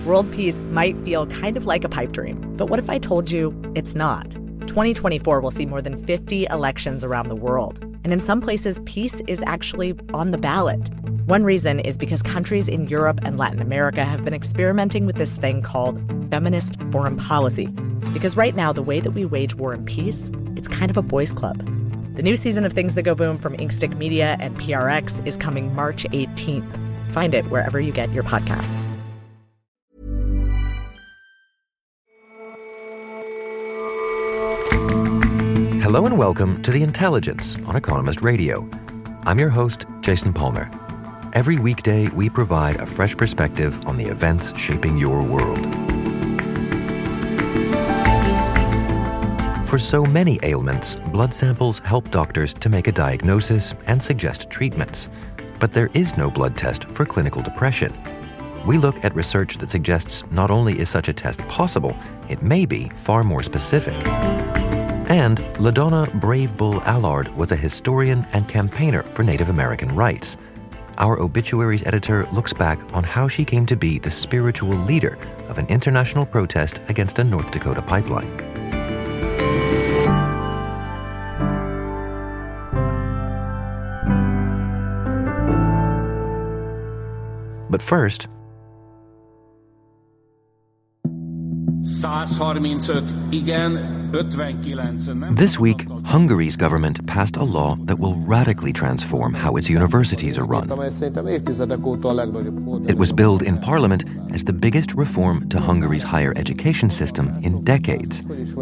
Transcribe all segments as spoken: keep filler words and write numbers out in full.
World peace might feel kind of like a pipe dream, but what if I told you it's not? twenty twenty-four will see more than fifty elections around the world, and in some places, peace is actually on the ballot. One reason is because countries in Europe and Latin America have been experimenting with this thing called feminist foreign policy. Because right now, the way that we wage war and peace, it's kind of a boys' club. The new season of Things That Go Boom from Inkstick Media and P R X is coming March eighteenth. Find it wherever you get your podcasts. Hello and welcome to The Intelligence on Economist Radio. I'm your host, Jason Palmer. Every weekday, we provide a fresh perspective on the events shaping your world. For so many ailments, blood samples help doctors to make a diagnosis and suggest treatments. But there is no blood test for clinical depression. We look at research that suggests not only is such a test possible, it may be far more specific. And LaDonna Brave Bull Allard was a historian and campaigner for Native American rights. Our obituaries editor looks back on how she came to be the spiritual leader of an international protest against a North Dakota pipeline. But first, this week, Hungary's government passed a law that will radically transform how its universities are run. It was billed in Parliament as the biggest reform to Hungary's higher education system in decades.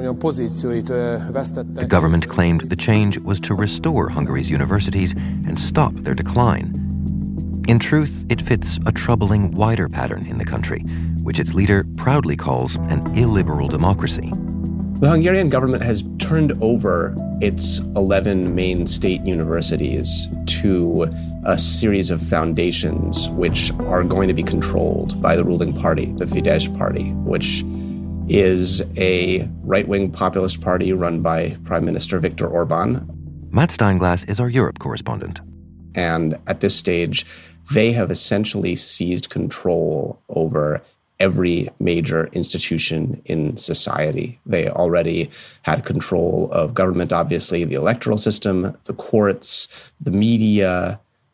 The government claimed the change was to restore Hungary's universities and stop their decline. In truth, it fits a troubling wider pattern in the country, which its leader proudly calls an illiberal democracy. The Hungarian government has turned over its eleven main state universities to a series of foundations which are going to be controlled by the ruling party, the Fidesz party, which is a right-wing populist party run by Prime Minister Viktor Orban. Matt Steinglass is our Europe correspondent. And at this stage, they have essentially seized control over every major institution in society. They already had control of government, obviously, the electoral system, the courts, the media,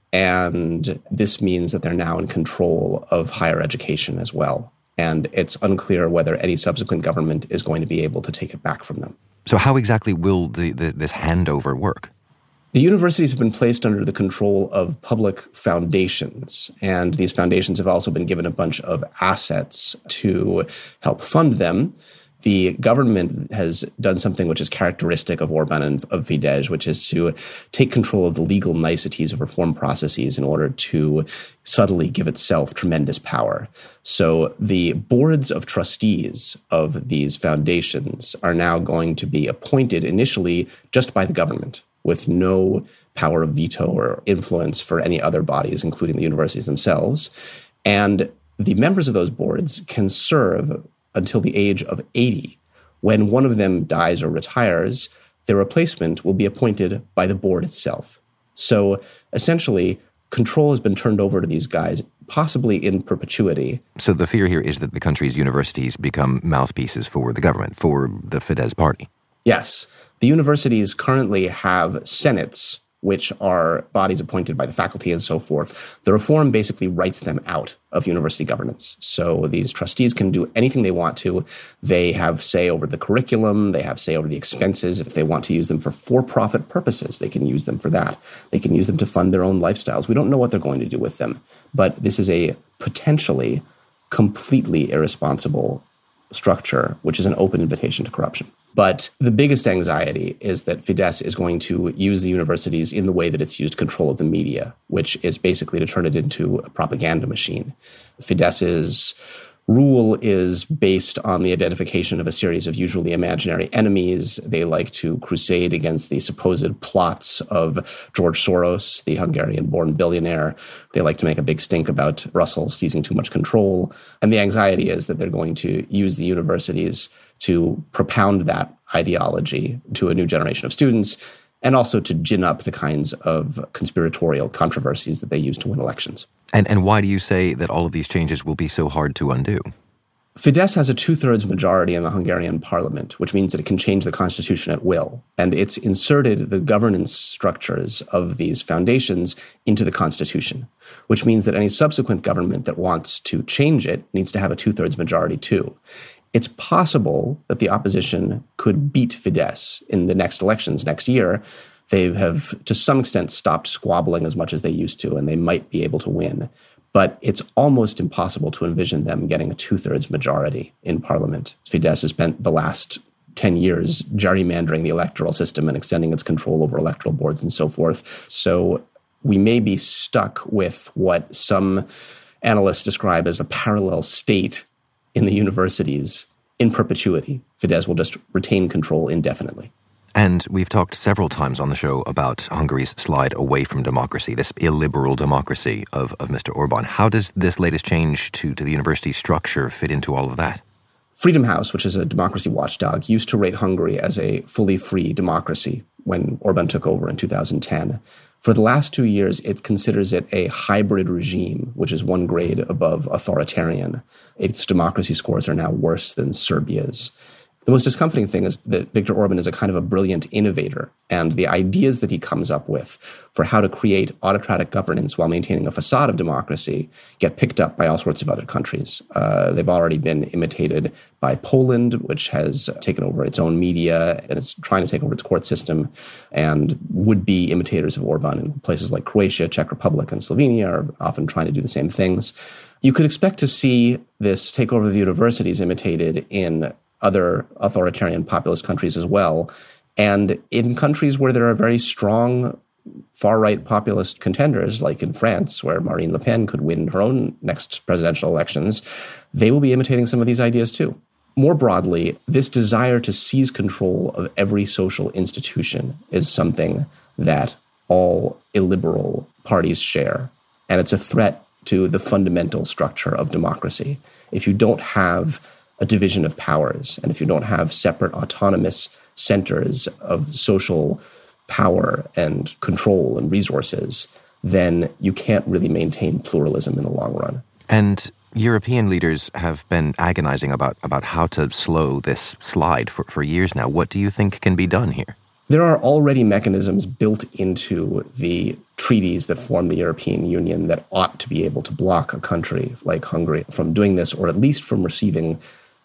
and this means that they're now in control of higher education as well. And it's unclear whether any subsequent government is going to be able to take it back from them. So how exactly will the, the, this handover work? The universities have been placed under the control of public foundations, and these foundations have also been given a bunch of assets to help fund them. The government has done something which is characteristic of Orban and of Fidesz, which is to take control of the legal niceties of reform processes in order to subtly give itself tremendous power. So the boards of trustees of these foundations are now going to be appointed initially just by the government, with no power of veto or influence for any other bodies, including the universities themselves. And the members of those boards can serve until the age of eighty. When one of them dies or retires, their replacement will be appointed by the board itself. So essentially, control has been turned over to these guys, possibly in perpetuity. So the fear here is that the country's universities become mouthpieces for the government, for the Fidesz party. Yes. The universities currently have senates, which are bodies appointed by the faculty and so forth. The reform basically writes them out of university governance. So these trustees can do anything they want to. They have say over the curriculum. They have say over the expenses. If they want to use them for for-profit purposes, they can use them for that. They can use them to fund their own lifestyles. We don't know what they're going to do with them. But this is a potentially completely irresponsible structure, which is an open invitation to corruption. But the biggest anxiety is that Fidesz is going to use the universities in the way that it's used control of the media, which is basically to turn it into a propaganda machine. Fidesz's rule is based on the identification of a series of usually imaginary enemies. They like to crusade against the supposed plots of George Soros, the Hungarian-born billionaire. They like to make a big stink about Brussels seizing too much control. And the anxiety is that they're going to use the universities to propound that ideology to a new generation of students, and also to gin up the kinds of conspiratorial controversies that they use to win elections. And and why do you say that all of these changes will be so hard to undo? Fidesz has a two-thirds majority in the Hungarian parliament, which means that it can change the constitution at will. And it's inserted the governance structures of these foundations into the constitution, which means that any subsequent government that wants to change it needs to have a two-thirds majority too. It's possible that the opposition could beat Fidesz in the next elections next year. They have, to some extent, stopped squabbling as much as they used to, and they might be able to win. But it's almost impossible to envision them getting a two-thirds majority in parliament. Fidesz has spent the last ten years gerrymandering the electoral system and extending its control over electoral boards and so forth. So we may be stuck with what some analysts describe as a parallel state in the universities in perpetuity. Fidesz will just retain control indefinitely. And we've talked several times on the show about Hungary's slide away from democracy, this illiberal democracy of, of Mister Orbán. How does this latest change to, to the university structure fit into all of that? Freedom House, which is a democracy watchdog, used to rate Hungary as a fully free democracy when Orbán took over in two thousand ten. For the last two years, it considers it a hybrid regime, which is one grade above authoritarian. Its democracy scores are now worse than Serbia's. The most discomforting thing is that Viktor Orbán is a kind of a brilliant innovator, and the ideas that he comes up with for how to create autocratic governance while maintaining a facade of democracy get picked up by all sorts of other countries. Uh, they've already been imitated by Poland, which has taken over its own media and is trying to take over its court system, and would-be imitators of Orbán in places like Croatia, Czech Republic, and Slovenia are often trying to do the same things. You could expect to see this takeover of the universities imitated in other authoritarian populist countries as well. And in countries where there are very strong far-right populist contenders, like in France, where Marine Le Pen could win her own next presidential elections, they will be imitating some of these ideas too. More broadly, this desire to seize control of every social institution is something that all illiberal parties share. And it's a threat to the fundamental structure of democracy. If you don't have a division of powers, and if you don't have separate autonomous centers of social power and control and resources, then you can't really maintain pluralism in the long run. And European leaders have been agonizing about, about how to slow this slide for, for years now. What do you think can be done here? There are already mechanisms built into the treaties that form the European Union that ought to be able to block a country like Hungary from doing this, or at least from receiving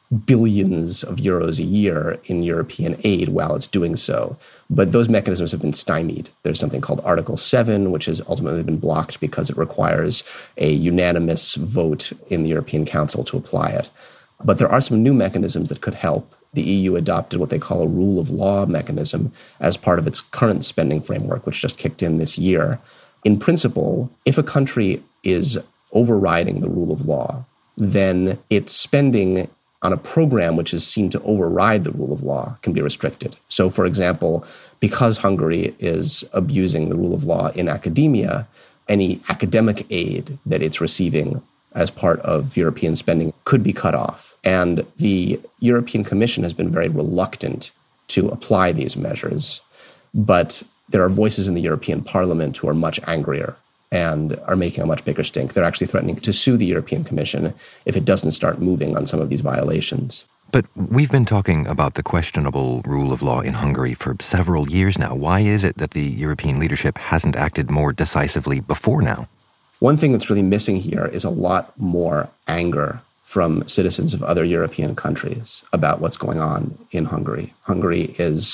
billions of euros a year in European aid while it's doing so. But those mechanisms have been stymied. There's something called Article seven, which has ultimately been blocked because it requires a unanimous vote in the European Council to apply it. But there are some new mechanisms that could help. The E U adopted what they call a rule of law mechanism as part of its current spending framework, which just kicked in this year. In principle, if a country is overriding the rule of law, then its spending on a program which is seen to override the rule of law can be restricted. So, for example, because Hungary is abusing the rule of law in academia, any academic aid that it's receiving as part of European spending could be cut off. And the European Commission has been very reluctant to apply these measures. But there are voices in the European Parliament who are much angrier and are making a much bigger stink. They're actually threatening to sue the European Commission if it doesn't start moving on some of these violations. But we've been talking about the questionable rule of law in Hungary for several years now. Why is it that the European leadership hasn't acted more decisively before now? One thing that's really missing here is a lot more anger from citizens of other European countries about what's going on in Hungary. Hungary is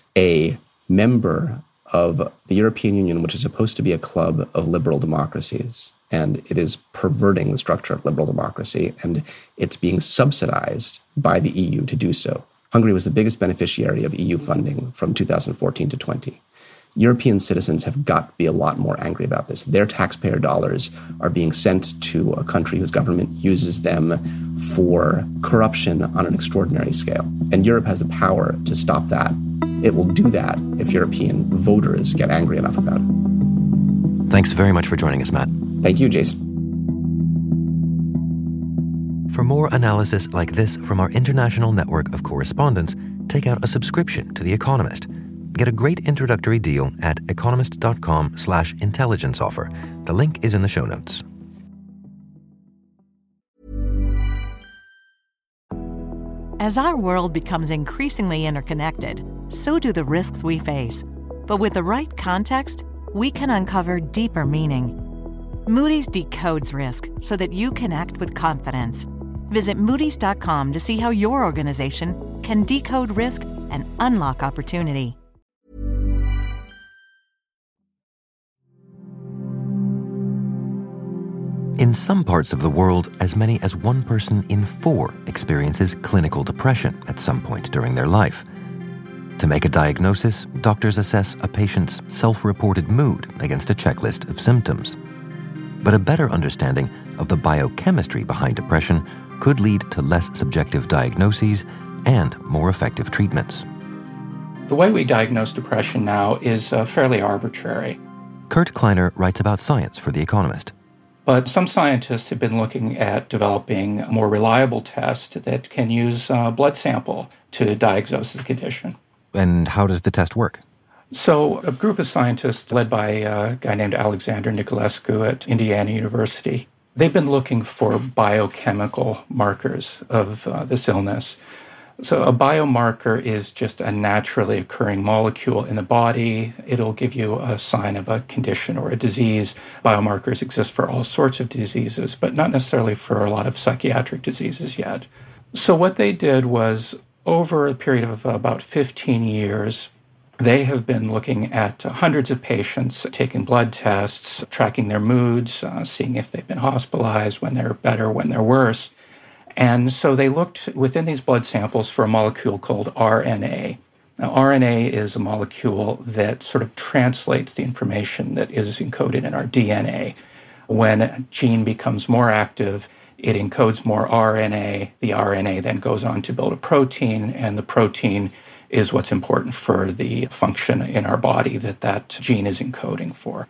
a member of the European Union, which is supposed to be a club of liberal democracies. And it is perverting the structure of liberal democracy, and it's being subsidized by the E U to do so. Hungary was the biggest beneficiary of E U funding from two thousand fourteen to twenty. European citizens have got to be a lot more angry about this. Their taxpayer dollars are being sent to a country whose government uses them for corruption on an extraordinary scale. And Europe has the power to stop that. It will do that if European voters get angry enough about it. Thanks very much for joining us, Matt. Thank you, Jason. For more analysis like this from our international network of correspondents, take out a subscription to The Economist. Get a great introductory deal at economist.com slash intelligence offer. The link is in the show notes. As our world becomes increasingly interconnected, so do the risks we face. But with the right context, we can uncover deeper meaning. Moody's decodes risk so that you can act with confidence. Visit Moody's dot com to see how your organization can decode risk and unlock opportunity. In some parts of the world, as many as one person in four experiences clinical depression at some point during their life. To make a diagnosis, doctors assess a patient's self-reported mood against a checklist of symptoms. But a better understanding of the biochemistry behind depression could lead to less subjective diagnoses and more effective treatments. The way we diagnose depression now is uh, fairly arbitrary. Kurt Kleiner writes about science for The Economist. But some scientists have been looking at developing a more reliable test that can use a blood sample to diagnose the condition. And how does the test work? So a group of scientists led by a guy named Alexander Niculescu at Indiana University, they've been looking for biochemical markers of uh, this illness. So a biomarker is just a naturally occurring molecule in the body. It'll give you a sign of a condition or a disease. Biomarkers exist for all sorts of diseases, but not necessarily for a lot of psychiatric diseases yet. So what they did was, over a period of about fifteen years, they have been looking at hundreds of patients, taking blood tests, tracking their moods, uh, seeing if they've been hospitalized, when they're better, when they're worse. And so they looked within these blood samples for a molecule called R N A. Now, R N A is a molecule that sort of translates the information that is encoded in our D N A. When a gene becomes more active, it encodes more R N A. The R N A then goes on to build a protein, and the protein is what's important for the function in our body that that gene is encoding for.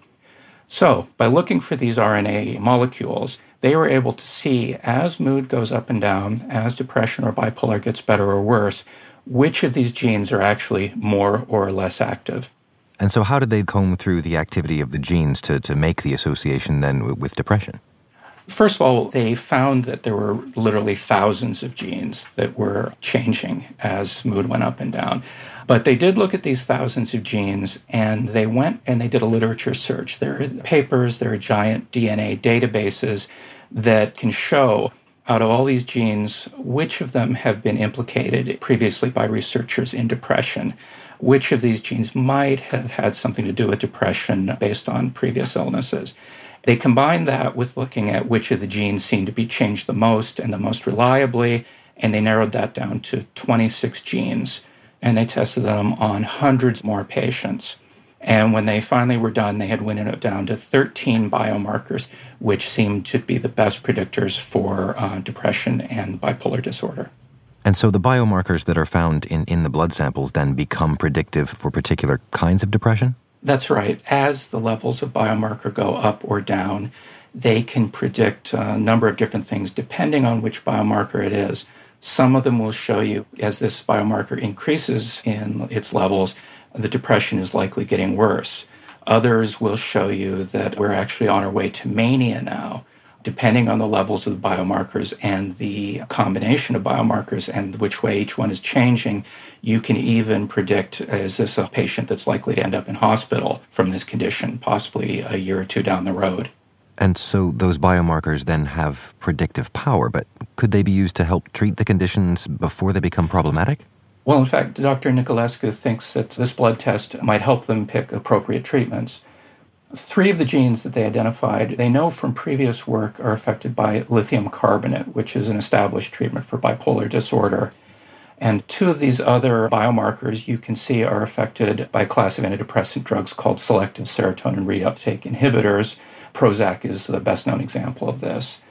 So by looking for these R N A molecules, they were able to see, as mood goes up and down, as depression or bipolar gets better or worse, which of these genes are actually more or less active. And so how did they comb through the activity of the genes to, to make the association then with depression? First of all, they found that there were literally thousands of genes that were changing as mood went up and down. But they did look at these thousands of genes, and they went and they did a literature search. There are papers, there are giant D N A databases that can show, out of all these genes, which of them have been implicated previously by researchers in depression, which of these genes might have had something to do with depression based on previous illnesses. They combined that with looking at which of the genes seemed to be changed the most and the most reliably, and they narrowed that down to twenty-six genes. And they tested them on hundreds more patients. And when they finally were done, they had winnowed it down to thirteen biomarkers, which seemed to be the best predictors for uh, depression and bipolar disorder. And so the biomarkers that are found in, in the blood samples then become predictive for particular kinds of depression? That's right. As the levels of biomarker go up or down, they can predict a number of different things depending on which biomarker it is. Some of them will show you, as this biomarker increases in its levels, the depression is likely getting worse. Others will show you that we're actually on our way to mania now. Depending on the levels of the biomarkers and the combination of biomarkers and which way each one is changing, you can even predict, is this a patient that's likely to end up in hospital from this condition, possibly a year or two down the road. And so those biomarkers then have predictive power, but could they be used to help treat the conditions before they become problematic? Well, in fact, Doctor Niculescu thinks that this blood test might help them pick appropriate treatments. Three of the genes that they identified, they know from previous work, are affected by lithium carbonate, which is an established treatment for bipolar disorder. And two of these other biomarkers you can see are affected by a class of antidepressant drugs called selective serotonin reuptake inhibitors. Prozac is the best-known example of this.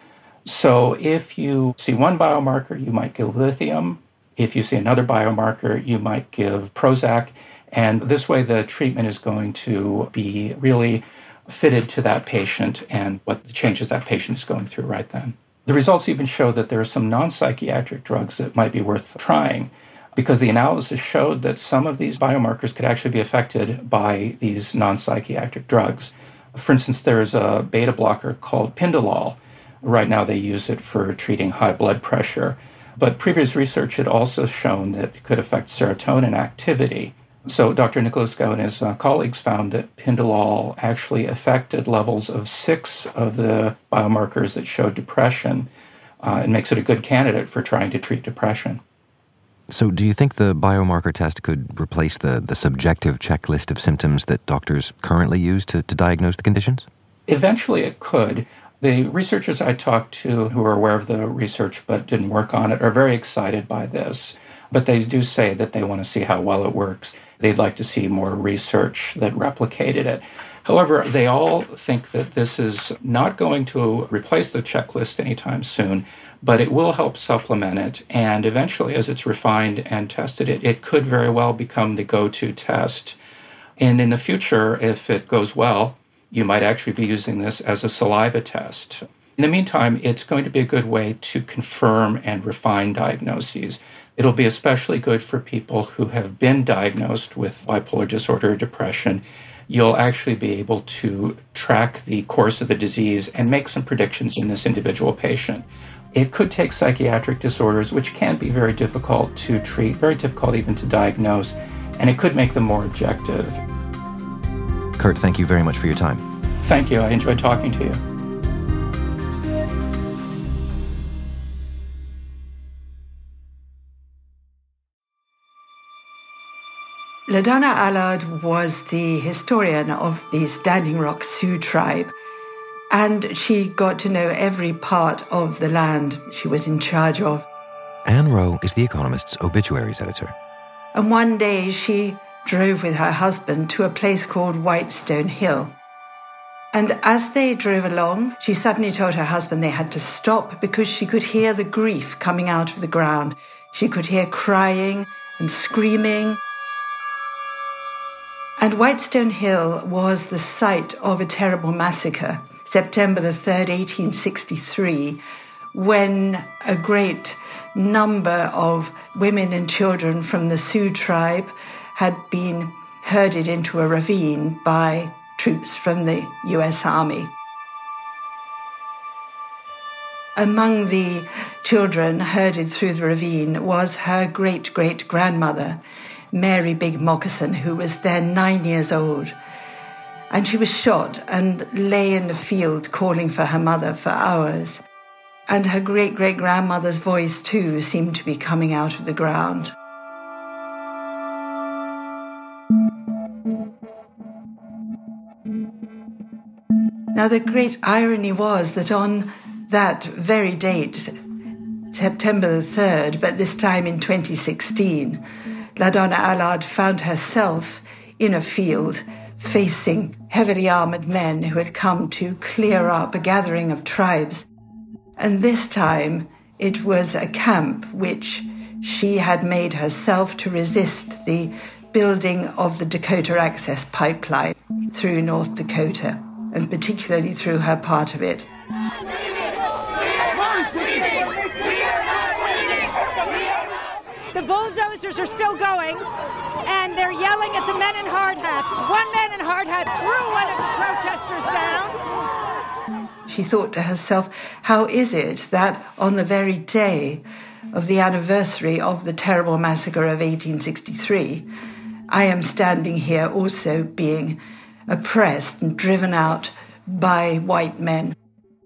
So if you see one biomarker, you might give lithium. If you see another biomarker, you might give Prozac. And this way, the treatment is going to be really fitted to that patient and what the changes that patient is going through right then. The results even show that there are some non-psychiatric drugs that might be worth trying, because the analysis showed that some of these biomarkers could actually be affected by these non-psychiatric drugs. For instance, there's a beta blocker called Pindolol. Right now, they use it for treating high blood pressure. But previous research had also shown that it could affect serotonin activity. So Doctor Niculescu and his uh, colleagues found that Pindalol actually affected levels of six of the biomarkers that showed depression, uh, and makes it a good candidate for trying to treat depression. So do you think the biomarker test could replace the, the subjective checklist of symptoms that doctors currently use to, to diagnose the conditions? Eventually it could. The researchers I talked to who are aware of the research but didn't work on it are very excited by this. But they do say that they want to see how well it works. They'd like to see more research that replicated it. However, they all think that this is not going to replace the checklist anytime soon, but it will help supplement it. And eventually, as it's refined and tested, it, it could very well become the go-to test. And in the future, if it goes well, you might actually be using this as a saliva test. In the meantime, it's going to be a good way to confirm and refine diagnoses. It'll be especially good for people who have been diagnosed with bipolar disorder or depression. You'll actually be able to track the course of the disease and make some predictions in this individual patient. It could take psychiatric disorders, which can be very difficult to treat, very difficult even to diagnose, and it could make them more objective. Kurt, thank you very much for your time. Thank you. I enjoyed talking to you. LaDonna Allard was the historian of the Standing Rock Sioux tribe, and she got to know every part of the land she was in charge of. Anne Rowe is The Economist's obituaries editor. And one day she drove with her husband to a place called Whitestone Hill. And as they drove along, she suddenly told her husband they had to stop because she could hear the grief coming out of the ground. She could hear crying and screaming. And Whitestone Hill was the site of a terrible massacre, September the third, eighteen sixty-three, when a great number of women and children from the Sioux tribe had been herded into a ravine by troops from the U S Army. Among the children herded through the ravine was her great-great-grandmother, Mary Big Moccasin, who was then nine years old. And she was shot and lay in the field calling for her mother for hours. And her great-great-grandmother's voice, too, seemed to be coming out of the ground. Now, the great irony was that on that very date, September the third, but this time in twenty sixteen, LaDonna Allard found herself in a field facing heavily armored men who had come to clear up a gathering of tribes. And this time it was a camp which she had made herself to resist the building of the Dakota Access Pipeline through North Dakota, and particularly through her part of it. The bulldozers are still going, and they're yelling at the men in hard hats. One man in hard hat threw one of the protesters down. She thought to herself, how is it that on the very day of the anniversary of the terrible massacre of eighteen sixty-three, I am standing here also being oppressed and driven out by white men?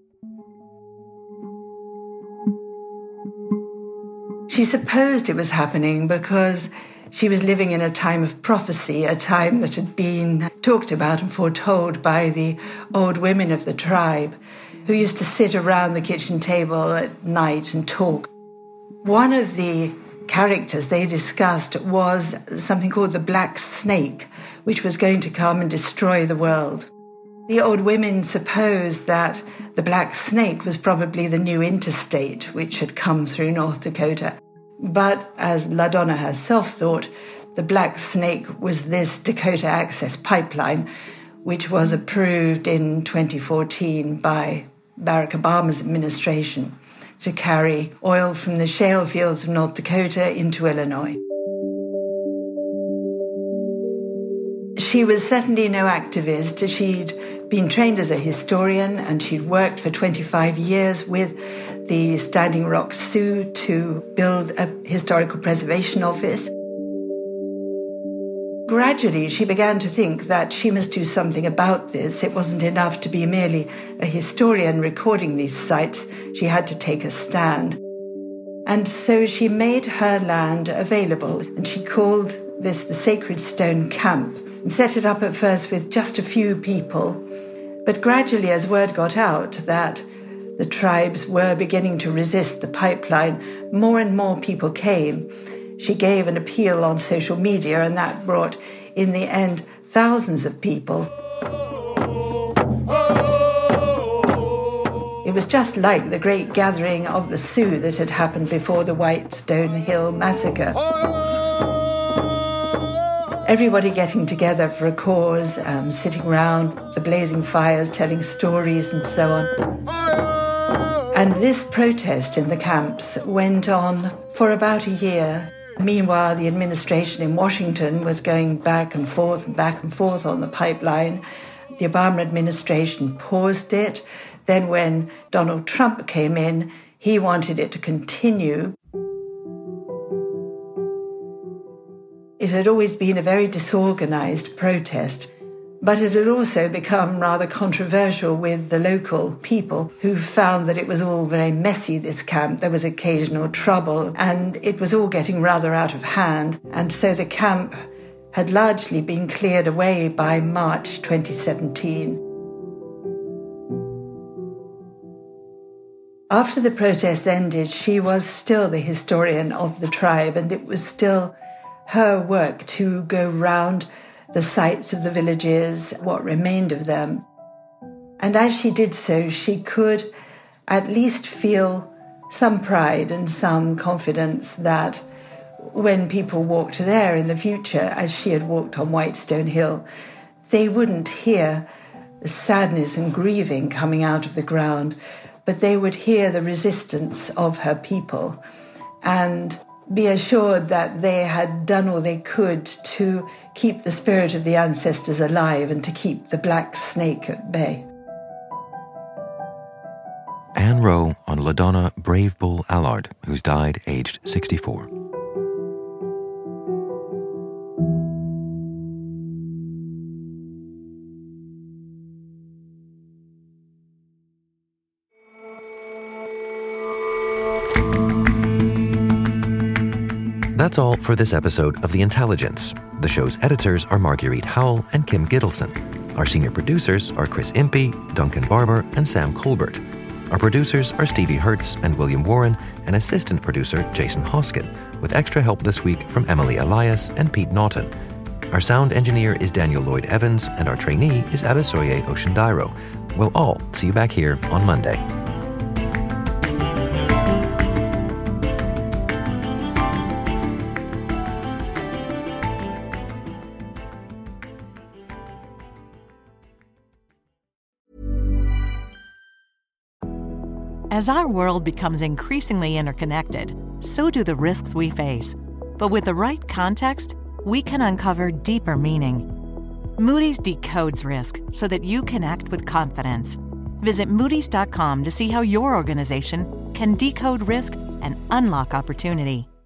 She supposed it was happening because she was living in a time of prophecy, a time that had been talked about and foretold by the old women of the tribe who used to sit around the kitchen table at night and talk. One of the characters they discussed was something called the Black Snake, which was going to come and destroy the world. The old women supposed that the Black Snake was probably the new interstate which had come through North Dakota. But as LaDonna herself thought, the Black Snake was this Dakota Access Pipeline, which was approved in twenty fourteen by Barack Obama's administration to carry oil from the shale fields of North Dakota into Illinois. She was certainly no activist. She'd been trained as a historian, and she'd worked for twenty-five years with the Standing Rock Sioux to build a historical preservation office. Gradually, she began to think that she must do something about this. It wasn't enough to be merely a historian recording these sites. She had to take a stand. And so she made her land available, and she called this the Sacred Stone Camp, and set it up at first with just a few people. But gradually, as word got out that the tribes were beginning to resist the pipeline, more and more people came. She gave an appeal on social media, and that brought, in the end, thousands of people. It was just like the great gathering of the Sioux that had happened before the Whitestone Hill massacre. Everybody getting together for a cause, um, sitting around the blazing fires, telling stories and so on. And this protest in the camps went on for about a year. Meanwhile, the administration in Washington was going back and forth and back and forth on the pipeline. The Obama administration paused it. Then when Donald Trump came in, he wanted it to continue. It had always been a very disorganized protest, but it had also become rather controversial with the local people who found that it was all very messy, this camp. There was occasional trouble, and it was all getting rather out of hand. And so the camp had largely been cleared away by March twenty seventeen. After the protest ended, she was still the historian of the tribe, and it was still her work to go round the sites of the villages, what remained of them. And as she did so, she could at least feel some pride and some confidence that when people walked there in the future, as she had walked on Whitestone Hill, they wouldn't hear the sadness and grieving coming out of the ground, but they would hear the resistance of her people and be assured that they had done all they could to keep the spirit of the ancestors alive and to keep the black snake at bay. Anne Rowe on LaDonna Brave Bull Allard, who's died aged sixty-four. That's all for this episode of The Intelligence. The show's editors are Marguerite Howell and Kim Gittleson. Our senior producers are Chris Impey, Duncan Barber, and Sam Colbert. Our producers are Stevie Hertz and William Warren, and assistant producer Jason Hoskin, with extra help this week from Emily Elias and Pete Naughton. Our sound engineer is Daniel Lloyd Evans, and our trainee is Abisoye Oshindairo. We'll all see you back here on Monday. As our world becomes increasingly interconnected, so do the risks we face. But with the right context, we can uncover deeper meaning. Moody's decodes risk so that you can act with confidence. Visit Moody's dot com to see how your organization can decode risk and unlock opportunity.